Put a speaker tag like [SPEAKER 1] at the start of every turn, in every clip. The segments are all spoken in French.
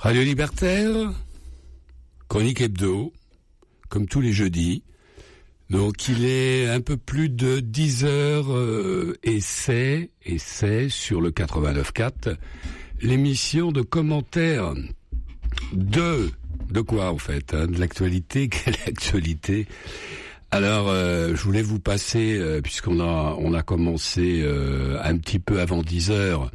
[SPEAKER 1] Radio Libertaire, chronique hebdo, comme tous les jeudis. Donc il est un peu plus de 10h et c'est sur le 89.4 l'émission de commentaires de quoi en fait, hein, de l'actualité. Quelle actualité? Alors je voulais vous passer, puisqu'on a commencé un petit peu avant 10h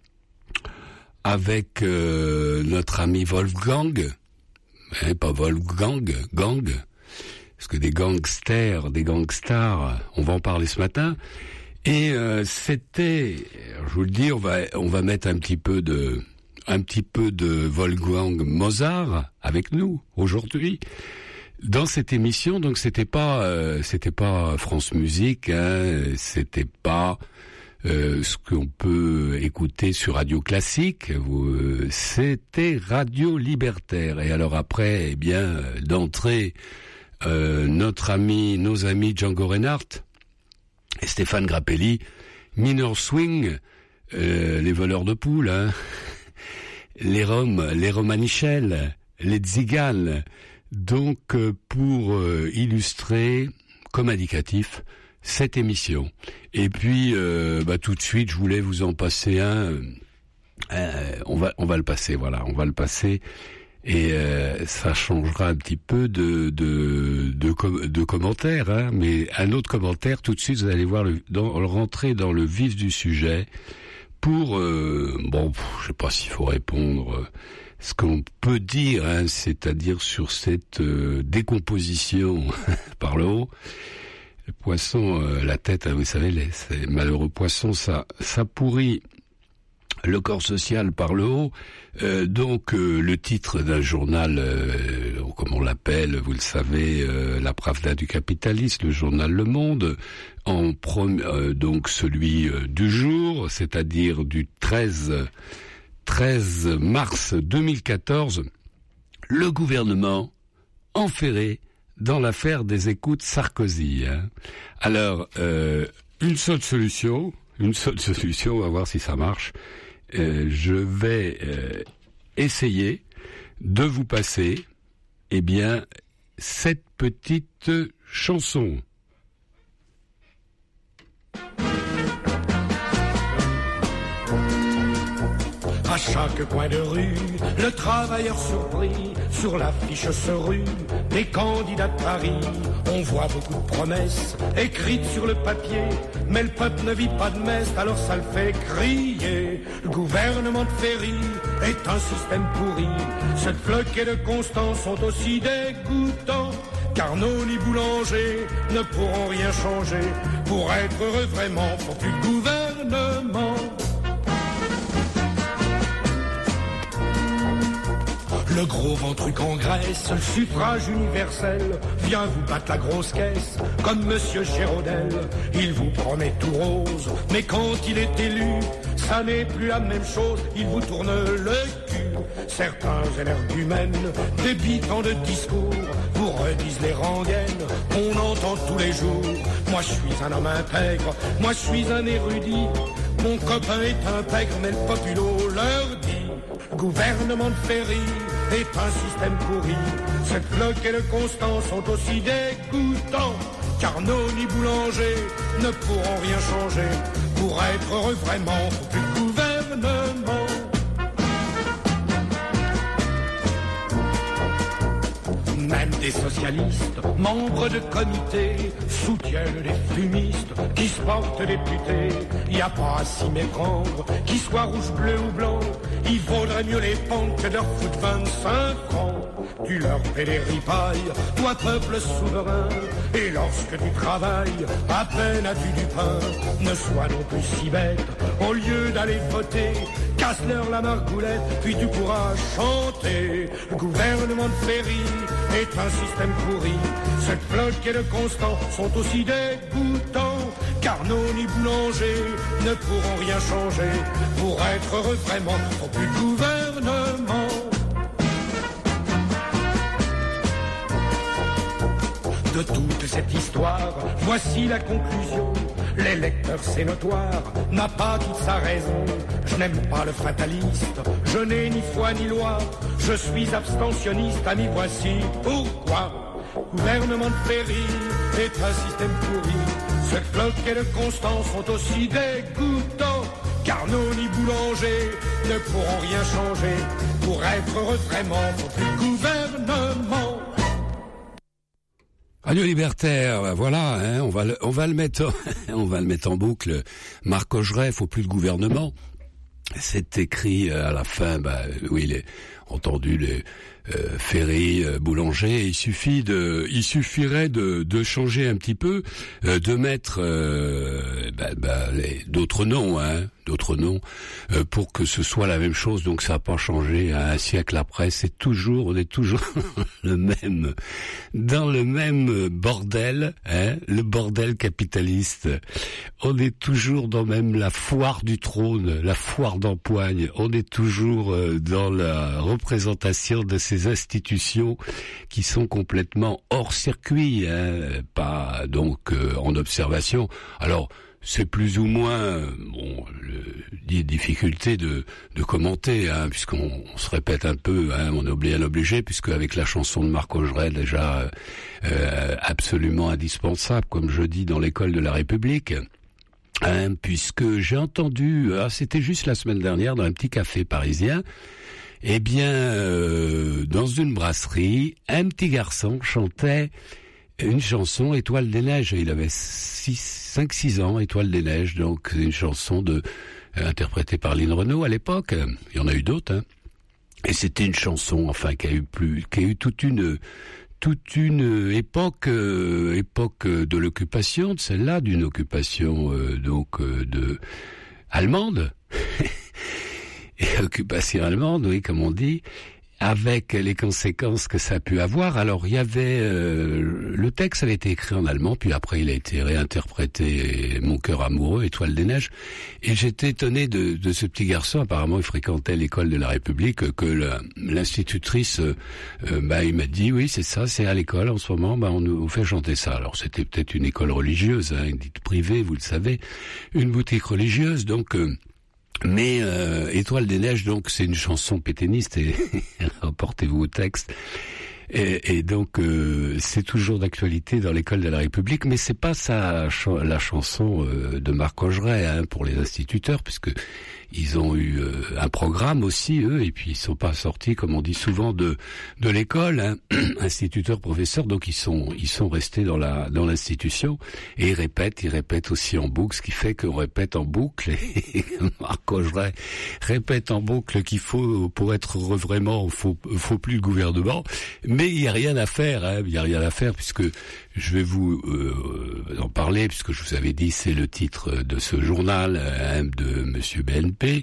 [SPEAKER 1] avec notre ami Wolfgang, pas Wolfgang, gang. Parce que des gangsters, on va en parler ce matin. Et c'était, je vous le dis, on va mettre un petit peu de Wolfgang Mozart avec nous aujourd'hui dans cette émission. Donc c'était pas France Musique, hein, c'était pas ce qu'on peut écouter sur Radio Classique. C'était Radio Libertaire. Et alors après, eh bien, d'entrée. Nos amis Django Reinhardt et Stéphane Grappelli, Minor Swing, les voleurs de poules, hein, les Romanichels, les Tziganes, donc pour illustrer comme indicatif cette émission. Et puis tout de suite, je voulais vous en passer un. On va le passer, voilà, on va le passer. Et ça changera un petit peu de commentaires, hein, mais un autre commentaire tout de suite. Vous allez voir rentrer dans le vif du sujet pour je sais pas s'il faut répondre ce qu'on peut dire, hein, c'est-à-dire sur cette décomposition par le haut. Le poisson, la tête, hein, vous savez, ces malheureux poissons, ça pourrit le corps social par le haut. Donc le titre d'un journal, comme on l'appelle, vous le savez, la Pravda du capitaliste, le journal Le Monde, donc celui du jour, c'est-à-dire du 13 mars 2014, le gouvernement enferré dans l'affaire des écoutes Sarkozy. Hein. Alors, une seule solution, on va voir si ça marche. Je vais essayer de vous passer, eh bien, cette petite chanson.
[SPEAKER 2] À chaque coin de rue, le travailleur surpris, sur l'affiche se rue, des candidats de Paris. On voit beaucoup de promesses écrites sur le papier, mais le peuple ne vit pas de messe, alors ça le fait crier. Le gouvernement de Ferry est un système pourri, cette floque et de Constant sont aussi dégoûtants. Carnot ni Boulanger ne pourront rien changer, pour être heureux vraiment, faut plus de gouvernement. Le gros ventruc en Grèce, le suffrage universel, vient vous battre la grosse caisse, comme Monsieur Géraudel. Il vous promet tout rose, mais quand il est élu, ça n'est plus la même chose, il vous tourne le cul. Certains énergumènes, débitants de discours, vous redisent les rengaines qu'on entend tous les jours. Moi je suis un homme intègre, moi je suis un érudit, mon copain est intègre, mais le populo leur dit. Gouvernement de Ferry est un système pourri, cette floque et le Constant sont aussi dégoûtants. Carnot ni Boulanger ne pourront rien changer, pour être heureux vraiment, faut plus de gouvernement. Même des socialistes, membres de comités, soutiennent les fumistes qui se portent députés. Y a pas à s'y méprendre, qu'ils soient rouge, bleu ou blanc, il vaudrait mieux les pendre que de leur foutre 25 francs. Tu leur fais des ripailles, toi peuple souverain, et lorsque tu travailles, à peine as-tu du pain. Ne sois non plus si bête, au lieu d'aller voter, casse-leur la margoulette, puis tu pourras chanter. Le gouvernement de Ferry est un système pourri, cette floque et le Constant sont aussi dégoûtants. Carnot ni Boulanger ne pourront rien changer, pour être heureux vraiment, faut plus de gouvernement. De de toute cette histoire. Voici la conclusion. Les lecteurs, c'est notoire, n'a pas toute sa raison. Je n'aime pas le fataliste, je n'ai ni foi ni loi. Je suis abstentionniste, ami, voici pourquoi. Gouvernement de péril est un système pourri. Ce Cloque et le Constant sont aussi dégoûtants. Carnot ni Boulanger ne pourront rien changer. Pour être heureux vraiment, faut plus de gouvernement.
[SPEAKER 1] Radio Libertaire, voilà, hein, on va le mettre en boucle. Marc Augeret, faut plus de gouvernement. C'est écrit à la fin, oui, entendu les Ferry, Boulanger. Il suffirait de changer un petit peu, de mettre d'autres noms, pour que ce soit la même chose. Donc ça n'a pas changé un siècle après. On est toujours dans le même bordel, hein, le bordel capitaliste. On est toujours dans même la foire du trône, la foire d'empoigne. On est toujours dans la représentation de ces institutions qui sont complètement hors circuit, hein, pas donc en observation. Alors c'est plus ou moins difficulté de commenter, hein, puisqu'on se répète un peu, hein, on est obligé, puisque avec la chanson de Marc Augeret déjà absolument indispensable, comme je dis dans l'école de la République. Hein, puisque j'ai entendu, c'était juste la semaine dernière dans un petit café parisien, dans une brasserie, un petit garçon chantait une chanson, Étoile des Neiges. Il avait 5-6 ans, Étoile des Neiges, donc une chanson interprétée par Lynn Renaud à l'époque. Il y en a eu d'autres, hein. Et c'était une chanson, enfin, qui a eu toute une époque de l'occupation, de celle-là, d'une occupation allemande. Et occupation allemande, oui, comme on dit, avec les conséquences que ça a pu avoir. Alors, il y avait le texte avait été écrit en allemand, puis après il a été réinterprété, Mon cœur amoureux, Étoile des Neiges. Et j'étais étonné de ce petit garçon. Apparemment, il fréquentait l'école de la République, que l'institutrice, il m'a dit, oui, c'est ça, c'est à l'école en ce moment, on nous fait chanter ça. Alors, c'était peut-être une école religieuse, hein, dite privée, vous le savez, une boutique religieuse, donc. Mais Étoile des Neiges, donc c'est une chanson pétainiste, et reportez-vous au texte. Et donc c'est toujours d'actualité dans l'école de la République, mais c'est pas la chanson de Marc Augeret, hein, pour les instituteurs, puisque ils ont eu un programme aussi, eux, et puis ils sont pas sortis, comme on dit souvent, de l'école, hein, instituteurs, professeurs, donc ils sont restés dans l'institution, et ils répètent aussi en boucle, ce qui fait qu'on répète en boucle, et Marc Augeret répète en boucle qu'il faut, pour être heureux vraiment, faut plus de gouvernement, mais il y a rien à faire, hein, puisque je vais vous en parler, puisque je vous avais dit, c'est le titre de ce journal, hein, de Monsieur BNP,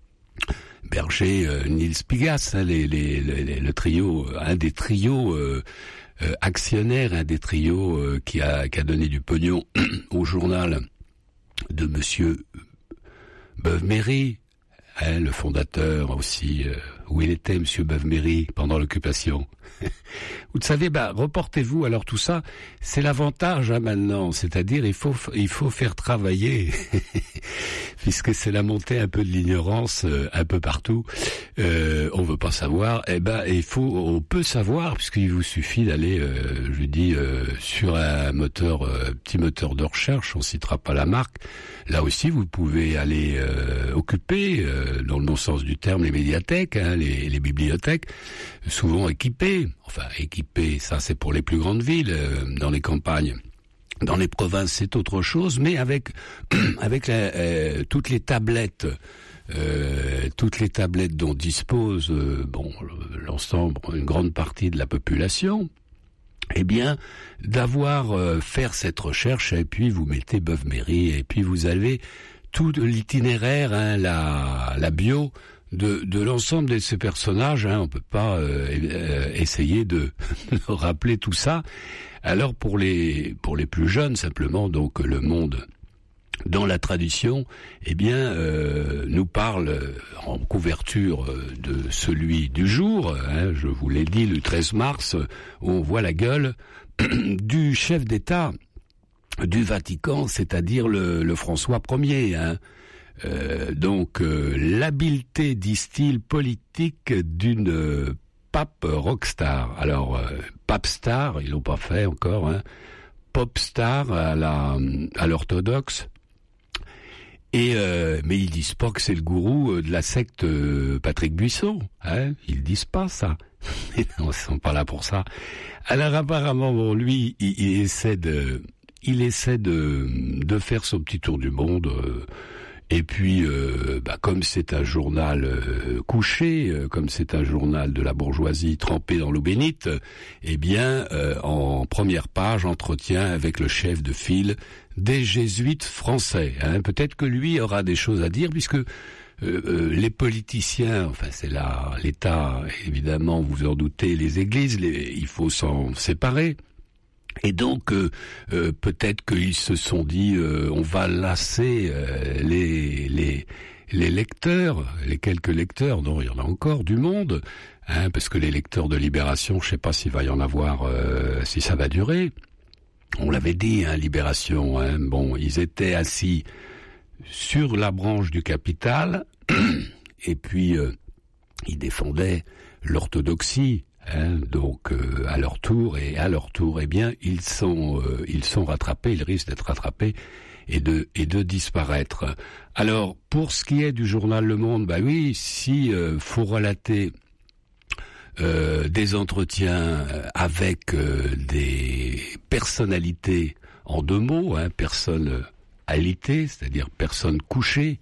[SPEAKER 1] Berger, Niels Pigas, hein, le trio, un des trios actionnaires, un des trios qui a donné du pognon au journal de Monsieur Beuve-Méry, hein, le fondateur aussi, où il était, Monsieur Beuve-Méry, pendant l'occupation. Vous savez, reportez-vous. Alors tout ça, c'est l'avantage, hein, maintenant. C'est-à-dire, il faut faire travailler, puisque c'est la montée un peu de l'ignorance un peu partout. On veut pas savoir. On peut savoir, puisqu'il vous suffit d'aller, sur un petit moteur de recherche. On citera pas la marque. Là aussi, vous pouvez aller occuper, dans le bon sens du terme, les médiathèques, hein, les bibliothèques, souvent équipées. Enfin, équipées, ça c'est pour les plus grandes villes, dans les campagnes. Dans les provinces, c'est autre chose, mais avec toutes les tablettes dont dispose l'ensemble, une grande partie de la population, d'avoir faire cette recherche, et puis vous mettez Beuve-Méry, et puis vous avez tout l'itinéraire, hein, la bio de l'ensemble de ces personnages, hein. On peut pas essayer de rappeler tout ça. Alors pour les plus jeunes, simplement, donc Le Monde, dans la tradition, nous parle en couverture de celui du jour, hein, je vous l'ai dit, le 13 mars, où on voit la gueule du chef d'État du Vatican, c'est-à-dire le François Ier. Donc l'habileté, disent-ils, politique d'une pape rockstar. Alors pape star, ils l'ont pas fait encore, pop star à l'orthodoxe. Et mais ils disent pas que c'est le gourou de la secte Patrick Buisson, ils disent pas ça. Non, ils sont pas là pour ça. Alors apparemment, bon, lui, il essaie de faire son petit tour du monde. Et puis, comme c'est un journal couché, comme c'est un journal de la bourgeoisie trempé dans l'eau bénite, en première page, entretien avec le chef de file des jésuites français. Peut-être que lui aura des choses à dire, puisque les politiciens, enfin c'est là l'État, évidemment, vous en doutez, les églises, il faut s'en séparer. Et donc peut-être qu'ils se sont dit on va lasser les lecteurs, les quelques lecteurs, non, il y en a encore du monde, parce que les lecteurs de Libération, je sais pas s'il va y en avoir, si ça va durer. On l'avait dit, Libération, bon, ils étaient assis sur la branche du Capital, et puis ils défendaient l'orthodoxie. Donc à leur tour, ils sont rattrapés, ils risquent d'être rattrapés et de disparaître. Alors pour ce qui est du journal Le Monde, si faut relater des entretiens avec des personnalités en deux mots, personnes alitées, c'est-à-dire personnes couchées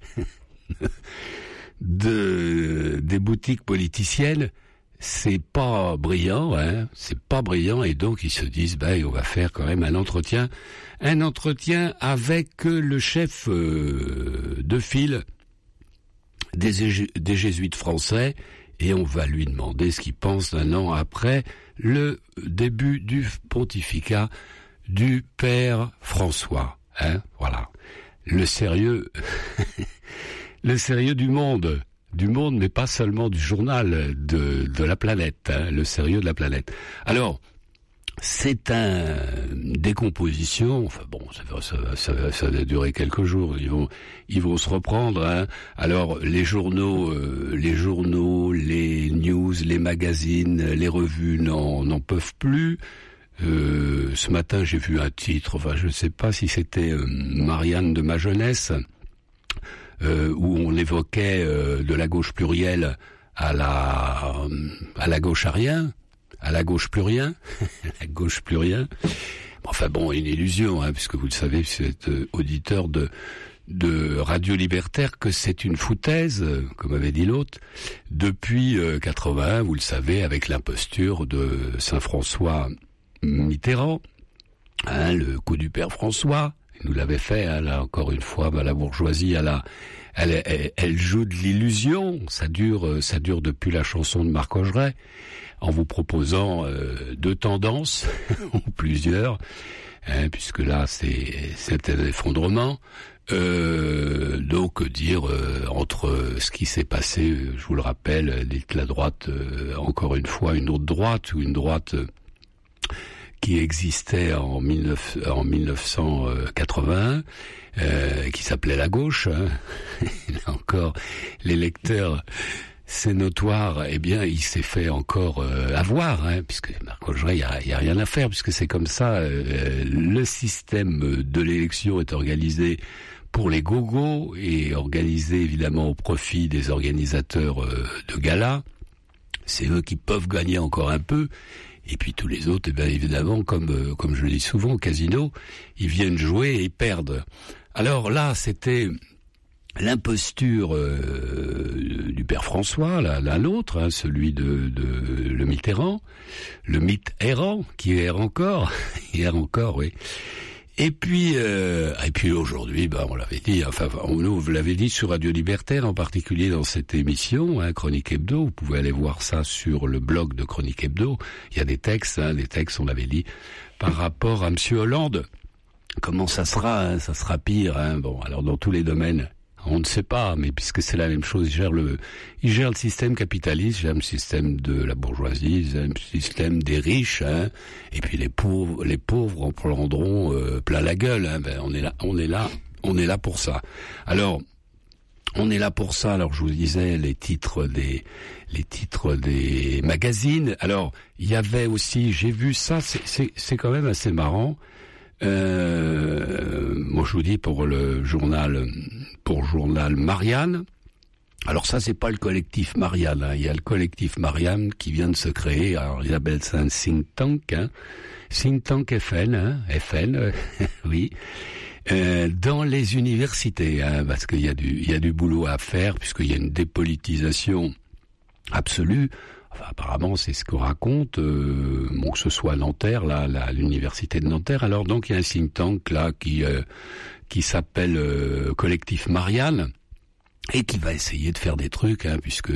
[SPEAKER 1] des boutiques politiciennes. C'est pas brillant, et donc ils se disent, on va faire quand même un entretien avec le chef de file des jésuites français, et on va lui demander ce qu'il pense d'un an après le début du pontificat du Père François. Voilà, le sérieux du monde. Du monde, mais pas seulement du journal de la planète, le sérieux de la planète. Alors, c'est une décomposition. Enfin bon, ça va durer quelques jours. Ils vont se reprendre. Alors les journaux, les news, les magazines, les revues n'en peuvent plus. Ce matin, j'ai vu un titre. Enfin, je ne sais pas si c'était Marianne de ma jeunesse. Où on évoquait de la gauche plurielle à la gauche à rien, à la gauche plus rien, la gauche plus rien. Enfin bon, une illusion, puisque vous le savez, si vous êtes auditeur de Radio Libertaire, que c'est une foutaise, comme avait dit l'autre, depuis 81, vous le savez, avec l'imposture de Saint-François Mitterrand, le coup du Père François. Il nous l'avait fait, là encore une fois, la bourgeoisie, elle joue de l'illusion. Ça dure depuis la chanson de Marc Augeret, en vous proposant deux tendances ou plusieurs, puisque là c'est un effondrement. Donc dire entre ce qui s'est passé, je vous le rappelle, la droite, encore une fois, une autre droite ou une droite qui existait en 1981, qui s'appelait la gauche. Là encore, les lecteurs, c'est notoire. Il s'est fait encore avoir, puisque Marc Augeret, il y a rien à faire, puisque c'est comme ça. Le système de l'élection est organisé pour les gogos et organisé évidemment au profit des organisateurs de galas. C'est eux qui peuvent gagner encore un peu. Et puis tous les autres, évidemment, comme je le dis souvent, au casino, ils viennent jouer et ils perdent. Alors là, c'était l'imposture du Père François, là l'autre, celui de le Mitterrand, le Mitterrand, qui erre encore, oui. Et puis aujourd'hui, on l'avait dit, vous l'avez dit sur Radio Libertaire, en particulier dans cette émission, Chronique Hebdo. Vous pouvez aller voir ça sur le blog de Chronique Hebdo. Il y a des textes, on l'avait dit, par rapport à Monsieur Hollande. Comment ça sera? Ça sera pire. Alors dans tous les domaines, On ne sait pas, mais puisque c'est la même chose, il gère le système capitaliste, il gère le système de la bourgeoisie, il gère le système des riches, hein. Et puis les pauvres en prendront plein la gueule, hein. Ben, on est là pour ça. Alors, on est là pour ça. Alors, je vous disais les titres des magazines. Alors, il y avait aussi, j'ai vu ça, c'est quand même assez marrant. Moi, je vous dis pour le journal Marianne. Alors ça, c'est pas le collectif Marianne, hein. Il y a le collectif Marianne qui vient de se créer. Alors, ils appellent ça un think tank, hein. Think tank FN, hein. FN, oui. Dans les universités, hein, parce qu'il y a du boulot à faire, puisqu'il y a une dépolitisation absolue. Enfin, apparemment, c'est ce qu'on raconte, que ce soit à Nanterre, l'université de Nanterre. Alors donc, il y a un think tank là qui s'appelle Collectif Marianne et qui va essayer de faire des trucs, hein, puisque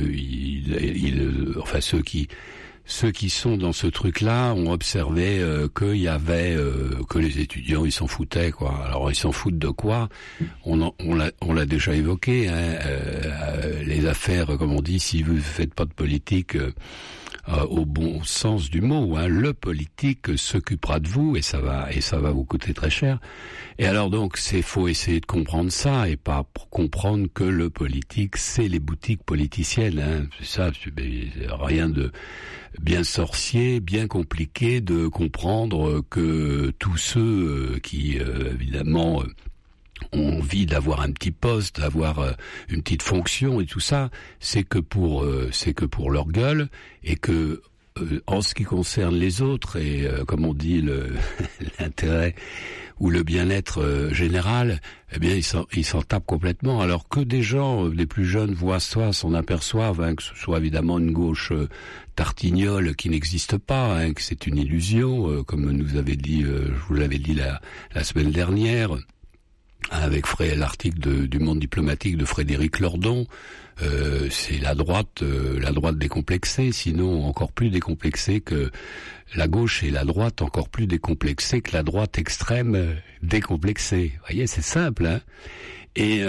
[SPEAKER 1] ceux qui sont dans ce truc-là ont observé qu'il y avait que les étudiants ils s'en foutaient, quoi. Alors ils s'en foutent de quoi? On l'a déjà évoqué, hein, les affaires, comme on dit, si vous faites pas de politique au bon sens du mot, hein, le politique s'occupera de vous et ça va vous coûter très cher. Et alors donc faut essayer de comprendre ça et pas pour comprendre que le politique c'est les boutiques politiciennes, hein. C'est ça, rien de bien sorcier, bien compliqué de comprendre que tous ceux qui évidemment ont envie d'avoir un petit poste, d'avoir une petite fonction et tout ça, c'est que pour leur gueule, et que en ce qui concerne les autres et comme on dit l'intérêt ou le bien-être général, eh bien ils s'en tapent complètement. Alors que des gens, les plus jeunes voient ça, s'en aperçoivent, hein, que ce soit évidemment une gauche tartignole qui n'existe pas, hein, que c'est une illusion, comme nous avait dit, je vous l'avais dit la semaine dernière, avec l'article du Monde diplomatique de Frédéric Lordon. C'est la droite décomplexée, sinon encore plus décomplexée que la gauche, et la droite encore plus décomplexée que la droite extrême décomplexée. Vous voyez, c'est simple, hein. Et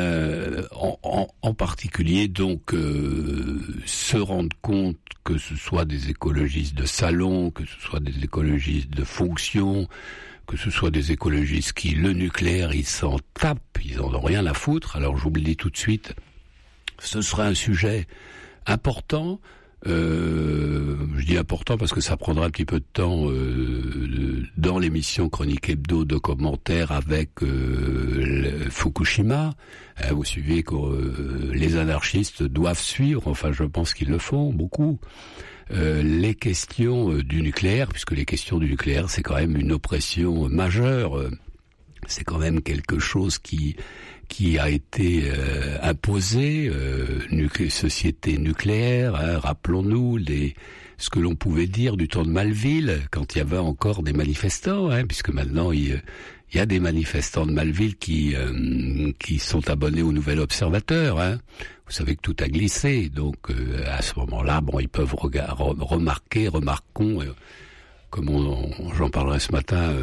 [SPEAKER 1] en particulier donc se rendre compte que ce soit des écologistes de salon, que ce soit des écologistes de fonction, que ce soit des écologistes qui, le nucléaire, ils s'en tapent, ils en ont rien à foutre. Alors je vous le dis tout de suite, ce sera un sujet important. Je dis important parce que ça prendra un petit peu de temps dans l'émission Chronique Hebdo de commentaires avec Fukushima. Vous suivez que les anarchistes doivent suivre, enfin je pense qu'ils le font beaucoup, les questions du nucléaire, puisque les questions du nucléaire c'est quand même une oppression majeure. C'est quand même quelque chose qui a été imposé, société nucléaire, hein, rappelons-nous ce que l'on pouvait dire du temps de Malville, quand il y avait encore des manifestants, hein, puisque maintenant il y a des manifestants de Malville qui sont abonnés au Nouvel Observateur, hein. Vous savez que tout a glissé, donc à ce moment-là, ils peuvent remarquons, comme j'en parlerai ce matin,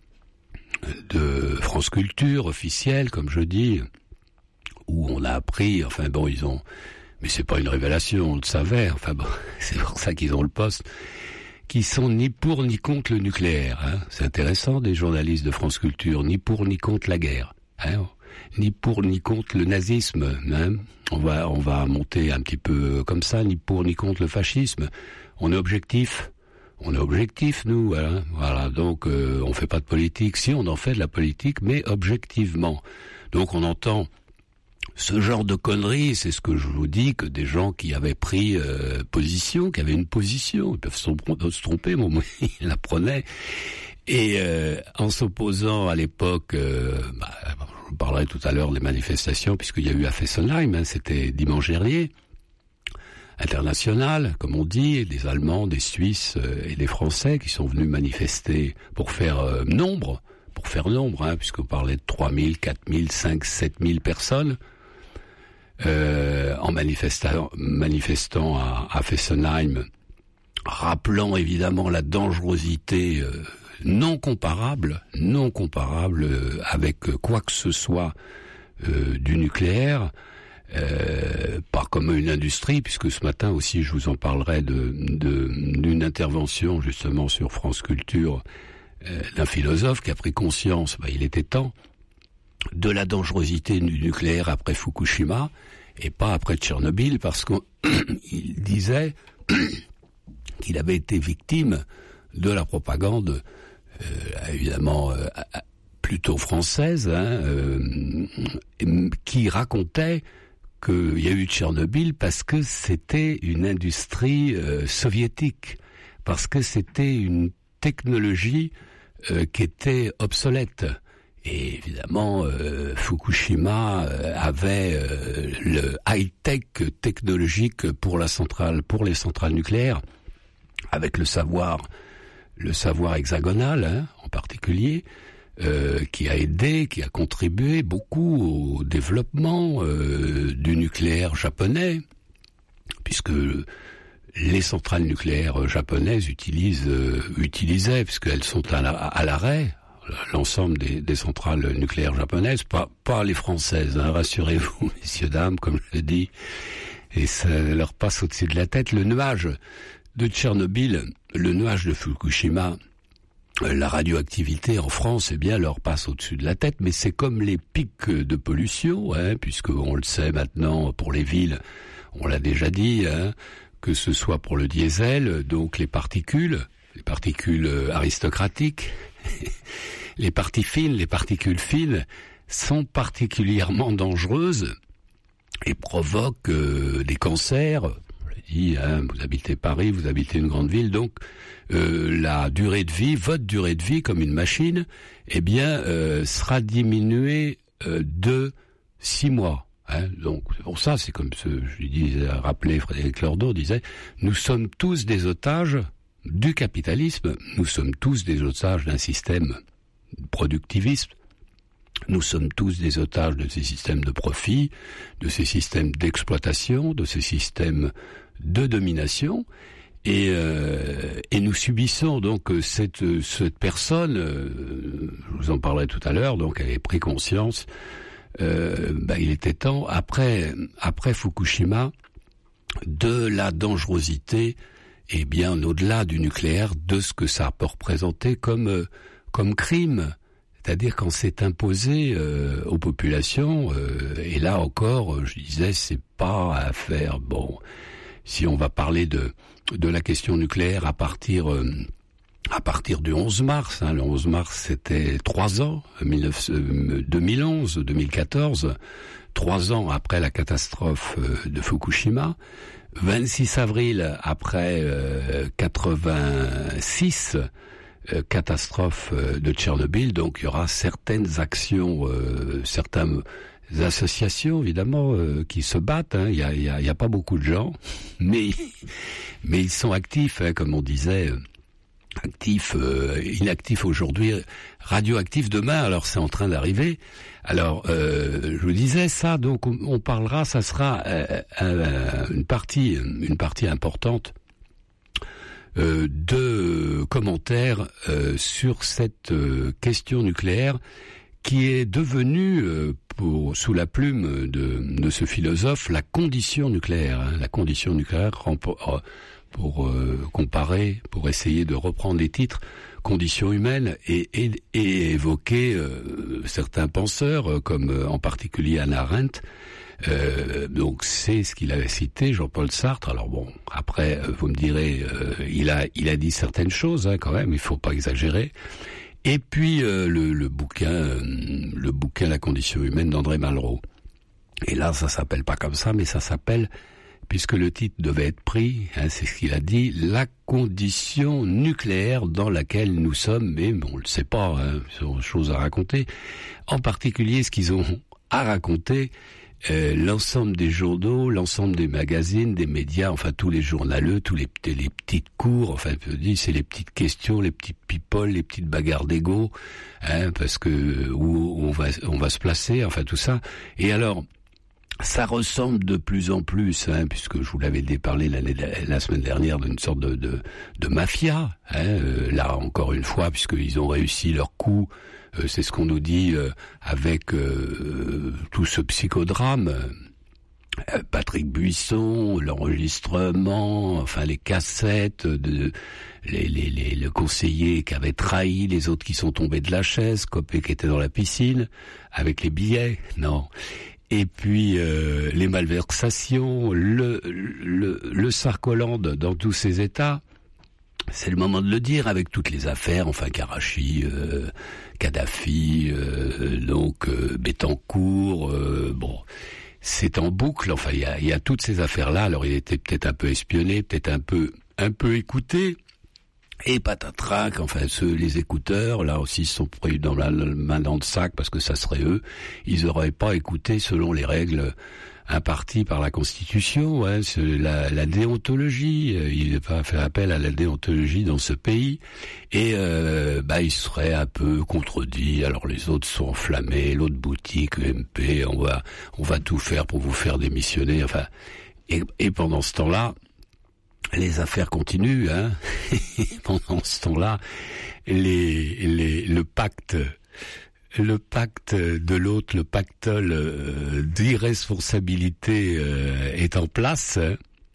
[SPEAKER 1] de France Culture officielle, comme je dis, où on a appris, mais c'est pas une révélation, on le savait, c'est pour ça qu'ils ont le poste, qui sont ni pour ni contre le nucléaire, hein. C'est intéressant, des journalistes de France Culture, ni pour ni contre la guerre, hein. Ni pour ni contre le nazisme, hein. On va monter un petit peu comme ça, ni pour ni contre le fascisme. On est objectif, nous, hein. Voilà, donc on fait pas de politique. Si, on en fait de la politique, mais objectivement. Donc on entend ce genre de conneries, c'est ce que je vous dis, que des gens qui avaient pris position, qui avaient une position, ils peuvent se tromper, mais moi, ils la prenaient. Et en s'opposant à l'époque, je vous parlerai tout à l'heure des manifestations, puisqu'il y a eu à Fessenheim, hein, c'était dimanche dernier, international, comme on dit, des Allemands, des Suisses et des Français qui sont venus manifester pour faire nombre, hein, puisqu'on parlait de 3000, 4000, 5, 7000 personnes, en manifestant à Fessenheim, rappelant évidemment la dangerosité non comparable avec quoi que ce soit du nucléaire. pas comme une industrie, puisque ce matin aussi je vous en parlerai d'une intervention justement sur France Culture d'un philosophe qui a pris conscience, il était temps, de la dangerosité du nucléaire après Fukushima et pas après Tchernobyl, parce qu'il disait qu'il avait été victime de la propagande évidemment plutôt française, qui racontait qu'il y a eu Tchernobyl parce que c'était une industrie soviétique, parce que c'était une technologie qui était obsolète. Et évidemment, Fukushima avait le high-tech technologique pour les centrales nucléaires, avec le savoir hexagonal, en particulier, qui a aidé, qui a contribué beaucoup au développement du nucléaire japonais, puisque les centrales nucléaires japonaises utilisaient, puisqu'elles sont à l'arrêt, l'ensemble des centrales nucléaires japonaises, pas les françaises, rassurez-vous, messieurs, dames, comme je l'ai dit, et ça leur passe au-dessus de la tête. Le nuage de Tchernobyl, le nuage de Fukushima, la radioactivité en France, leur passe au-dessus de la tête, mais c'est comme les pics de pollution, puisqu'on le sait maintenant pour les villes, on l'a déjà dit, que ce soit pour le diesel, donc les particules aristocratiques, les particules fines sont particulièrement dangereuses et provoquent des cancers. Vous habitez Paris, vous habitez une grande ville, donc votre durée de vie comme une machine, sera diminuée de 6 mois. Donc c'est pour ça, c'est comme je disais, rappelé Frédéric Lordeau disait, nous sommes tous des otages du capitalisme, nous sommes tous des otages d'un système productiviste. Nous sommes tous des otages de ces systèmes de profit, de ces systèmes d'exploitation, de ces systèmes de domination, et nous subissons donc cette personne. Je vous en parlerai tout à l'heure. Donc, elle avait pris conscience. Il était temps après Fukushima de la dangerosité, et bien au-delà du nucléaire, de ce que ça peut représenter comme crime. C'est-à-dire quand c'est imposé aux populations, et là encore, je disais, c'est pas à faire. Bon, si on va parler de la question nucléaire à partir du 11 mars, le 11 mars c'était 3 ans, 2011-2014, 3 ans après la catastrophe de Fukushima, 26 avril après 86. Catastrophe de Tchernobyl, donc il y aura certaines actions, certaines associations évidemment qui se battent. Il y a pas beaucoup de gens, mais ils sont actifs, comme on disait, inactifs aujourd'hui, radioactifs demain. Alors c'est en train d'arriver. Alors je vous disais ça, donc on parlera, ça sera une partie importante de commentaires sur cette question nucléaire qui est devenue, sous la plume de ce philosophe, la condition nucléaire. La condition nucléaire, pour comparer, pour essayer de reprendre les titres, condition humaine, et évoquer certains penseurs, comme en particulier Hannah Arendt. Donc c'est ce qu'il avait cité, Jean-Paul Sartre. Alors bon, après vous me direz, il a dit certaines choses quand même, il faut pas exagérer. Et puis le bouquin La condition humaine d'André Malraux. Et là ça s'appelle pas comme ça, mais ça s'appelle, puisque le titre devait être pris, c'est ce qu'il a dit, la condition nucléaire dans laquelle nous sommes, mais on le sait pas, c'est autre chose à raconter. En particulier ce qu'ils ont à raconter. L'ensemble des journaux, l'ensemble des magazines, des médias, enfin tous les journaleux, tous les petites cours, enfin c'est les petites questions, les petites people, les petites bagarres d'ego, parce que où on va se placer, enfin tout ça. Et alors ça ressemble de plus en plus, puisque je vous l'avais déparlé la semaine dernière, d'une sorte de mafia. Là encore une fois, puisqu'ils ont réussi leur coup. C'est ce qu'on nous dit avec tout ce psychodrame Patrick Buisson, l'enregistrement, enfin les cassettes, le conseiller qui avait trahi, les autres qui sont tombés de la chaise, Copé qui était dans la piscine, avec les billets, non. Et puis les malversations, le Sarkolande dans tous ses états. C'est le moment de le dire, avec toutes les affaires, enfin Karachi, Kadhafi, Bettencourt, bon, c'est en boucle. Enfin, il y a toutes ces affaires-là. Alors, il était peut-être un peu espionné, peut-être un peu écouté. Et patatrac, enfin, les écouteurs, là aussi, sont pris dans la main dans le sac parce que ça serait eux. Ils auraient pas écouté selon les règles imparties par la Constitution, hein, la déontologie. Il n'a pas fait appel à la déontologie dans ce pays. Et, il serait un peu contredit. Alors, les autres sont enflammés, l'autre boutique, UMP, on va tout faire pour vous faire démissionner. Enfin, et pendant ce temps-là, les affaires continuent, hein. Pendant ce temps-là, le pacte de l'autre, le pactole d'irresponsabilité est en place. Hein.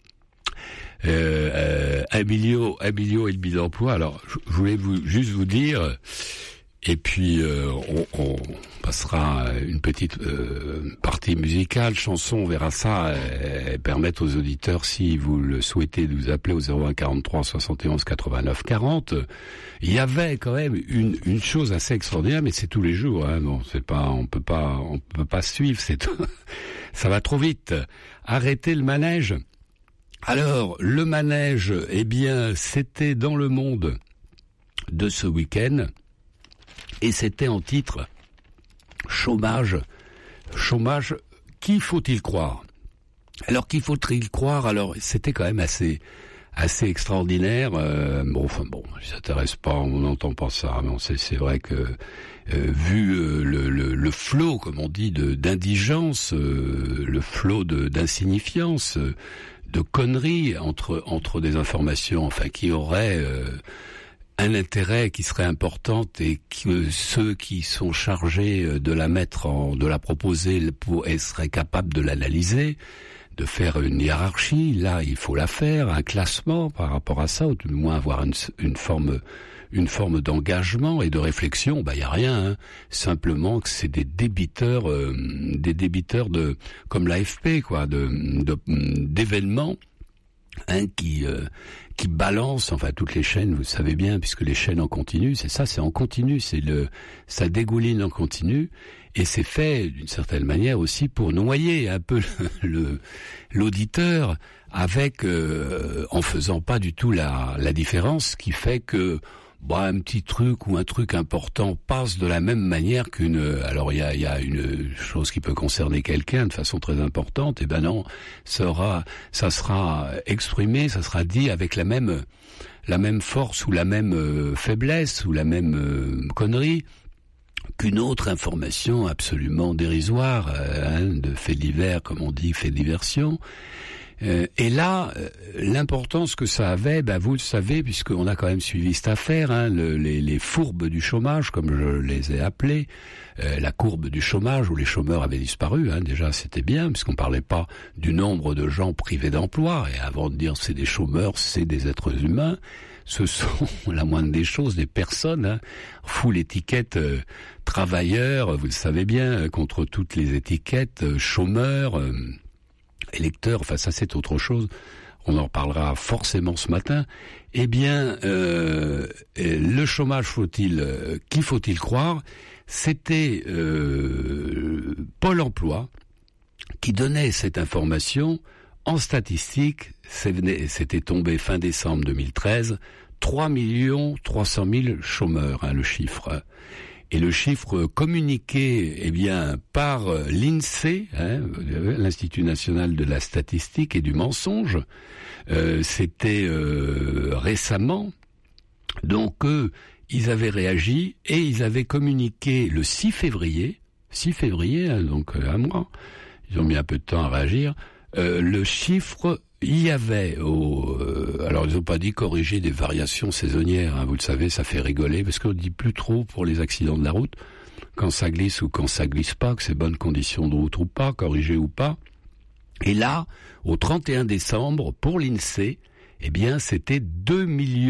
[SPEAKER 1] 1,5 million d'emplois. Alors, je voulais juste vous dire, et puis on passera une petite partie musicale, chanson, on verra ça, permettre aux auditeurs, si vous le souhaitez, de vous appeler au 01 43 71 89 40. Il y avait quand même une chose assez extraordinaire, mais c'est tous les jours, hein. Bon, c'est pas, on peut pas suivre, ça va trop vite. Arrêtez le manège. Alors, le manège, eh bien, c'était dans Le Monde de ce week-end. Et c'était en titre chômage, qui faut-il croire? Alors, qui faut-il croire? Alors, c'était quand même assez extraordinaire. Bon, ça s'intéresse pas, on n'entend pas ça. Mais c'est vrai que vu le flot, comme on dit, d'indigence, le flot d'insignifiance, de conneries entre des informations, enfin, qui auraient un intérêt qui serait important et que ceux qui sont chargés de la proposer seraient capables de l'analyser, de faire une hiérarchie. Là, il faut la faire, un classement par rapport à ça, ou du moins avoir une forme d'engagement et de réflexion. Il y a rien, hein. Simplement que c'est des débiteurs comme l'AFP, quoi, d'événements, hein, qui balance, enfin toutes les chaînes, vous savez bien, puisque les chaînes en continu, c'est en continu, ça dégouline en continu, et c'est fait d'une certaine manière aussi pour noyer un peu l'auditeur avec, en faisant pas du tout la différence, qui fait que un petit truc ou un truc important passe de la même manière alors il y a une chose qui peut concerner quelqu'un de façon très importante, et non, ça sera exprimé, ça sera dit avec la même force ou la même faiblesse ou la même connerie qu'une autre information absolument dérisoire, de fait divers, comme on dit, fait diversion. Et là, l'importance que ça avait, vous le savez, puisqu'on a quand même suivi cette affaire, hein, les fourbes du chômage, comme je les ai appelées, la courbe du chômage où les chômeurs avaient disparu, hein, déjà c'était bien, puisqu'on parlait pas du nombre de gens privés d'emploi, et avant de dire c'est des chômeurs, c'est des êtres humains, ce sont la moindre des choses, des personnes, hein, fout l'étiquette travailleurs, vous le savez bien, contre toutes les étiquettes, chômeurs, électeurs, enfin ça c'est autre chose, on en reparlera forcément ce matin. Eh bien, le chômage, qui faut-il croire? C'était Pôle emploi qui donnait cette information en statistique. C'était tombé fin décembre 2013, 3 300 000 chômeurs, hein, le chiffre. Et le chiffre communiqué, par l'INSEE, hein, l'Institut national de la statistique et du mensonge, c'était récemment. Donc ils avaient réagi et ils avaient communiqué le 6 février, hein, donc un mois. Ils ont mis un peu de temps à réagir. Le chiffre, il y avait alors ils n'ont pas dit corriger des variations saisonnières, hein, vous le savez, ça fait rigoler, parce qu'on ne dit plus trop pour les accidents de la route, quand ça glisse ou quand ça glisse pas, que c'est bonnes conditions de route ou pas, corriger ou pas. Et là, au 31 décembre, pour l'INSEE, eh bien, c'était 2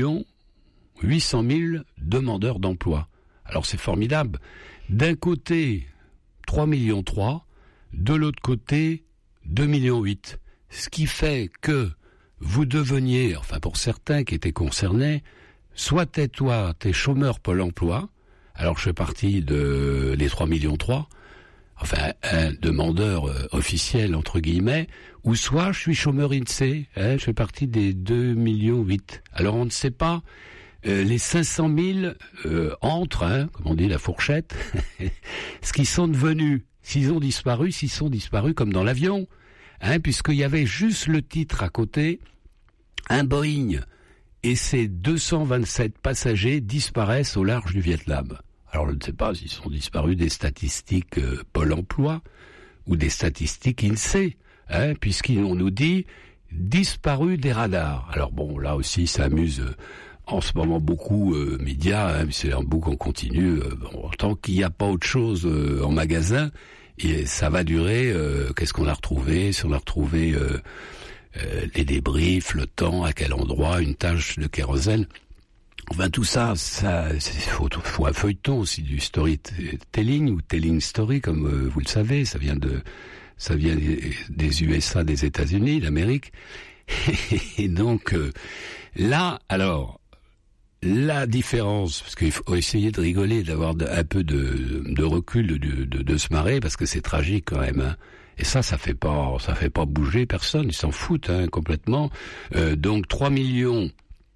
[SPEAKER 1] 800 000 demandeurs d'emploi. Alors c'est formidable. D'un côté, 3,3 millions, de l'autre côté, 2,8 millions. Ce qui fait que vous deveniez, enfin pour certains qui étaient concernés, soit t'es chômeur Pôle emploi, alors je fais partie de les 3,3 millions, enfin un demandeur officiel entre guillemets, ou soit je suis chômeur INSEE, je fais partie des 2,8 millions. Alors on ne sait pas, les 500 000 entre, comme on dit la fourchette, ce qu'ils sont devenus, s'ils sont disparus comme dans l'avion, puisqu'il y avait juste le titre à côté, un Boeing et ses 227 passagers disparaissent au large du Vietnam. Alors je ne sais pas s'ils sont disparus des statistiques Pôle emploi ou des statistiques INSEE, puisqu'on nous dit disparus des radars. Alors bon, là aussi ça amuse en ce moment beaucoup médias, c'est un bouc en continu. Tant qu'il n'y a pas autre chose en magasin, et ça va durer. Qu'est-ce qu'on a retrouvé? Si on a retrouvé les débris flottant, à quel endroit, une tache de kérosène. Enfin tout ça, faut un feuilleton aussi, du storytelling ou telling story, comme vous le savez. Ça vient des USA, des États-Unis, l'Amérique. Et donc là, alors. La différence, parce qu'il faut essayer de rigoler, d'avoir un peu de recul, de se marrer, parce que c'est tragique quand même. Et ça fait pas bouger personne, ils s'en foutent complètement. Donc 3 millions,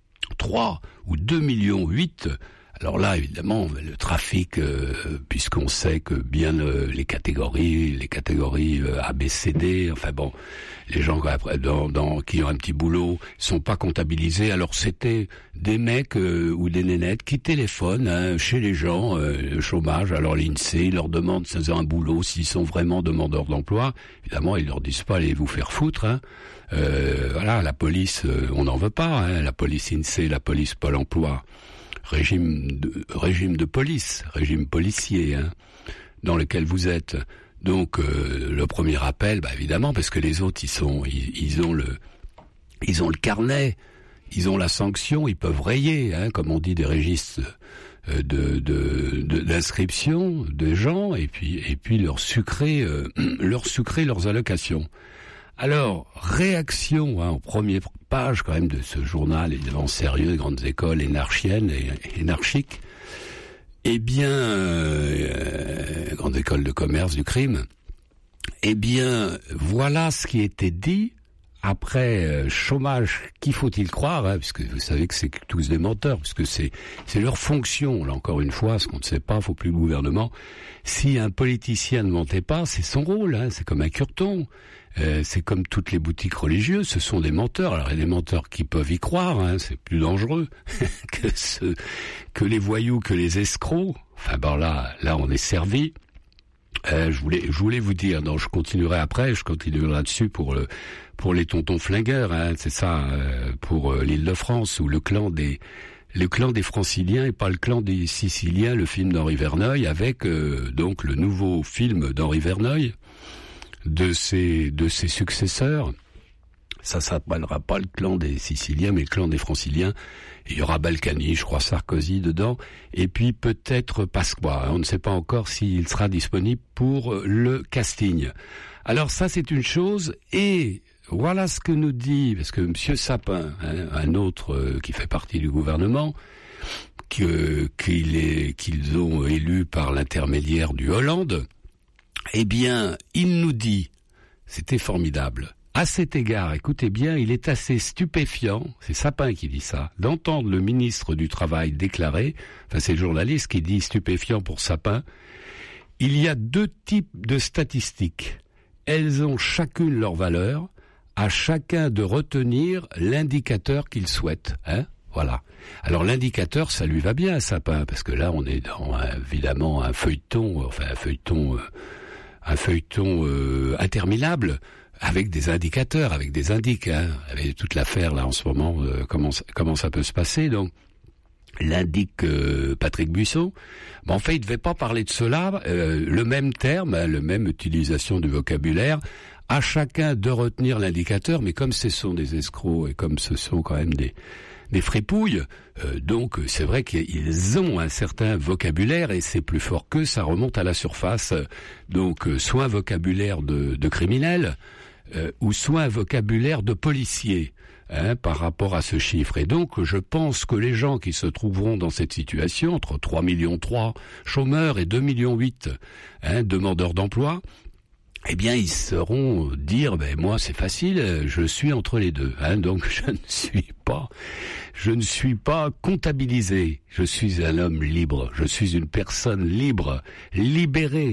[SPEAKER 1] ou 2,8 millions. Alors là, évidemment, le trafic, puisqu'on sait que bien les catégories A, B, C, D, enfin bon, les gens qui ont un petit boulot sont pas comptabilisés. Alors c'était des mecs ou des nénettes qui téléphonent chez les gens, le chômage. Alors l'INSEE leur demande s'ils ont un boulot, s'ils sont vraiment demandeurs d'emploi. Évidemment, ils leur disent pas allez vous faire foutre. Voilà, la police, on n'en veut pas. La police INSEE, la police Pôle emploi. Régime de police, régime policier, dans lequel vous êtes. Donc le premier appel, évidemment, parce que les autres ils ont le carnet, ils ont la sanction, ils peuvent rayer, comme on dit, des registres d'inscription des gens, et puis leur sucrer leurs allocations. Alors, réaction en première page quand même de ce journal, évidemment sérieux, grandes écoles énarchiennes et énarchiques. Eh bien, grande école de commerce du crime. Eh bien, voilà ce qui était dit après chômage. Qui faut-il croire, puisque vous savez que c'est tous des menteurs, puisque c'est leur fonction. Là encore une fois, ce qu'on ne sait pas, faut plus le gouvernement. Si un politicien ne mentait pas, c'est son rôle. C'est comme un curton. C'est comme toutes les boutiques religieuses, ce sont des menteurs. Alors il y a des menteurs qui peuvent y croire, c'est plus dangereux que les voyous, que les escrocs. Enfin là on est servi. Je voulais vous dire, je continuerai après, je continuerai là-dessus pour les tontons flingueurs, c'est ça, pour l'Île-de-France, où le clan des Franciliens et pas le clan des Siciliens, le film d'Henri Verneuil, avec donc le nouveau film d'Henri Verneuil, de ses successeurs. Ça s'appellera pas le clan des Siciliens, mais le clan des Franciliens. Il y aura Balkany, je crois Sarkozy dedans, et puis peut-être Pasqua. On ne sait pas encore s'il sera disponible pour le casting. Alors ça, c'est une chose, et voilà ce que nous dit, parce que Monsieur Sapin, un autre qui fait partie du gouvernement, qu'ils ont élu par l'intermédiaire du Hollande, eh bien, il nous dit, c'était formidable. À cet égard, écoutez bien, il est assez stupéfiant, c'est Sapin qui dit ça, d'entendre le ministre du Travail déclarer, enfin c'est le journaliste qui dit stupéfiant pour Sapin, il y a 2 types de statistiques. Elles ont chacune leur valeur, à chacun de retenir l'indicateur qu'il souhaite. Voilà. Alors l'indicateur, ça lui va bien à Sapin, parce que là on est dans évidemment un feuilleton interminable, avec des indicateurs, avec des indices, avec toute l'affaire là en ce moment, comment ça peut se passer. Donc l'indique Patrick Buisson. En fait, il devait pas parler de cela, le même terme, le même utilisation du vocabulaire, à chacun de retenir l'indicateur, mais comme ce sont des escrocs et comme ce sont quand même des fripouilles, donc c'est vrai qu'ils ont un certain vocabulaire et c'est plus fort qu'eux, ça remonte à la surface. Donc soit un vocabulaire de criminel, ou soit un vocabulaire de policier. Par rapport à ce chiffre. Et donc, je pense que les gens qui se trouveront dans cette situation, entre 3,3 millions chômeurs et 2,8 millions demandeurs d'emploi, eh bien, ils sauront dire, moi, c'est facile, je suis entre les deux. Donc, je ne suis pas comptabilisé. Je suis un homme libre. Je suis une personne libre, libérée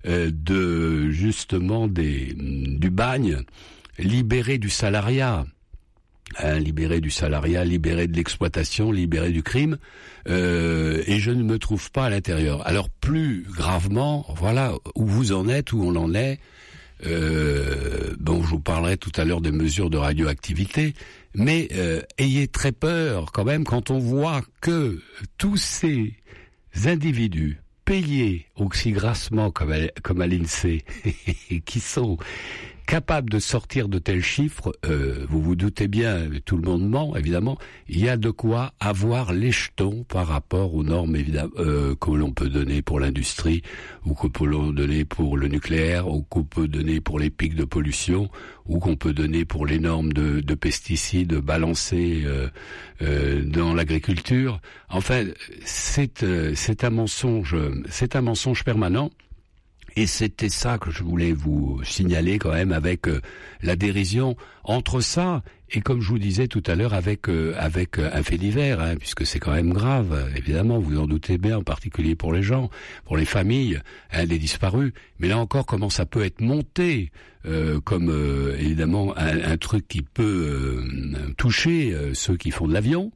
[SPEAKER 1] de, justement, du bagne, libérée du salariat. Libéré du salariat, libéré de l'exploitation, libéré du crime, et je ne me trouve pas à l'intérieur. Alors plus gravement, voilà où vous en êtes, où on en est. Je vous parlerai tout à l'heure des mesures de radioactivité, mais ayez très peur quand même quand on voit que tous ces individus payés aussi grassement comme à l'INSEE, qui sont capable de sortir de tels chiffres, vous vous doutez bien, tout le monde ment, évidemment, il y a de quoi avoir les jetons par rapport aux normes évidemment que l'on peut donner pour l'industrie, ou que l'on peut donner pour le nucléaire, ou qu'on peut donner pour les pics de pollution, ou qu'on peut donner pour les normes de pesticides balancés dans l'agriculture. Enfin, c'est un mensonge permanent. Et c'était ça que je voulais vous signaler quand même avec la dérision entre ça et comme je vous disais tout à l'heure avec un fait divers, puisque c'est quand même grave, évidemment, vous en doutez bien, en particulier pour les gens, pour les familles, des disparus. Mais là encore, comment ça peut être monté comme évidemment un truc qui peut toucher ceux qui font de l'avion.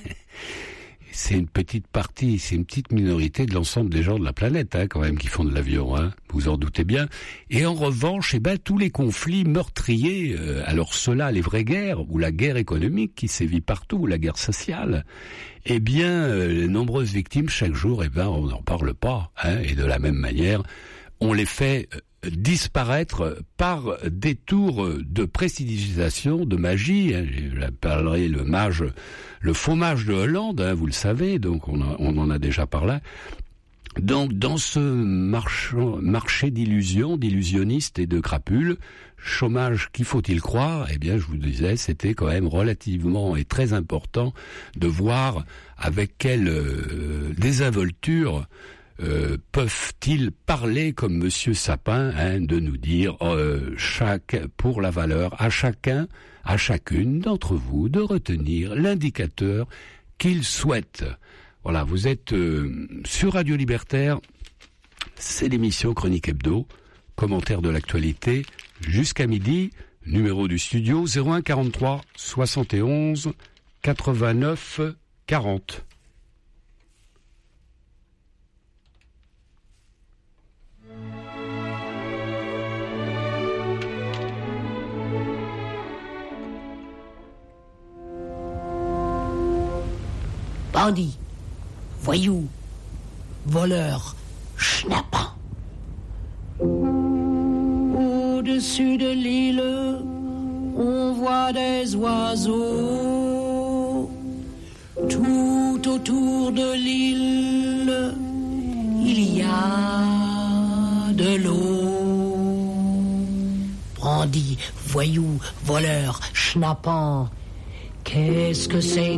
[SPEAKER 1] C'est une petite partie, c'est une petite minorité de l'ensemble des gens de la planète, quand même, qui font de l'avion, vous en doutez bien. Et en revanche, tous les conflits meurtriers, alors ceux-là, les vraies guerres, ou la guerre économique qui sévit partout, ou la guerre sociale, les nombreuses victimes chaque jour, on n'en parle pas, et de la même manière, on les fait disparaître par des tours de prestidigitation, de magie. Je parlerai le faux mage de Hollande, vous le savez, donc on en a déjà parlé. Donc dans ce marché d'illusions, d'illusionnistes et de crapules, chômage qui faut-il croire, je vous disais, c'était quand même relativement et très important de voir avec quelle désinvolture peuvent-ils parler comme Monsieur Sapin, de nous dire pour la valeur à chacun, à chacune d'entre vous de retenir l'indicateur qu'il souhaite. Voilà, vous êtes sur Radio Libertaire, c'est l'émission Chronique Hebdo, commentaire de l'actualité jusqu'à midi, numéro du studio 01 43 71 89 40.
[SPEAKER 3] Bandits, voyous, voleurs, schnappants. Au-dessus de l'île, on voit des oiseaux. Tout autour de l'île, il y a de l'eau. Bandits, voyous, voleurs, schnappants. Qu'est-ce que ces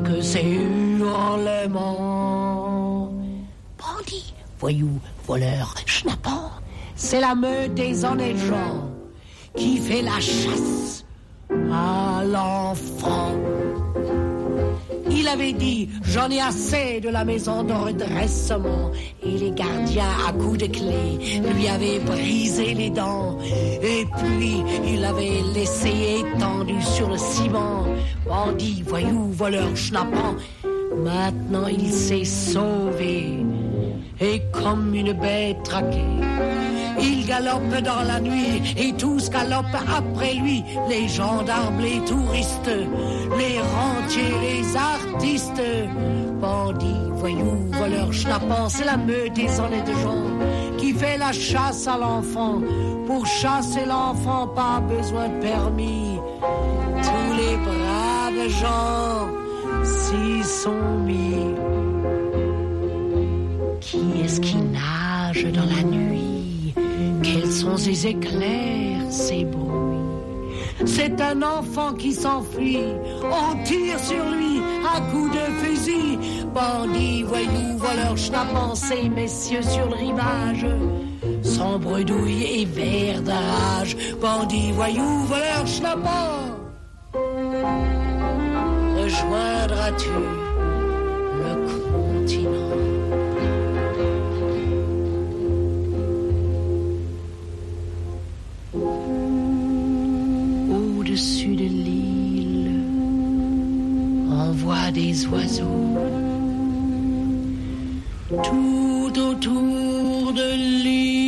[SPEAKER 3] hurlements? Bandits, voyous, voleurs, schnappants. C'est la meute des honnêtes gens qui fait la chasse à l'enfant. Il avait dit, j'en ai assez de la maison de redressement. Et les gardiens à coups de clé lui avaient brisé les dents. Et puis, il l'avait laissé étendu sur le ciment. Bandit, voyou, voleur, schnappant. Maintenant, il s'est sauvé. Et comme une bête traquée, il galope dans la nuit et tous galopent après lui. Les gendarmes, les touristes, les rentiers, les artistes. Bandits, voyous, voleurs, schnappants, c'est la meute des honnêtes gens qui qui fait la chasse à l'enfant. Pour chasser l'enfant, pas besoin de permis. Tous les braves gens s'y sont mis. Qui est-ce qui nage dans la nuit? Quels sont ces éclairs, ces bruits? C'est un enfant qui s'enfuit. On tire sur lui à coups de fusil. Bandits, voyous, voleurs, schnappants, ces messieurs sur le rivage, sombre douille et vert de rage. Bandits, voyous, voleurs, schnappants, rejoindras-tu le continent? Au-dessus de l'île, on voit des oiseaux. Tout autour de l'île,